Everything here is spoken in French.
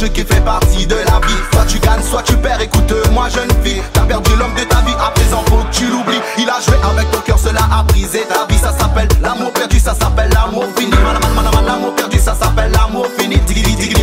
jeu qui fait partie de la vie. Soit tu gagnes, soit tu perds, écoute-moi jeune fille. T'as perdu l'homme de ta vie, à présent faut que tu l'oublies. Il a joué avec ton cœur, cela a brisé ta vie. Ça s'appelle l'amour perdu, ça s'appelle l'amour fini. L'amour perdu, ça s'appelle l'amour fini.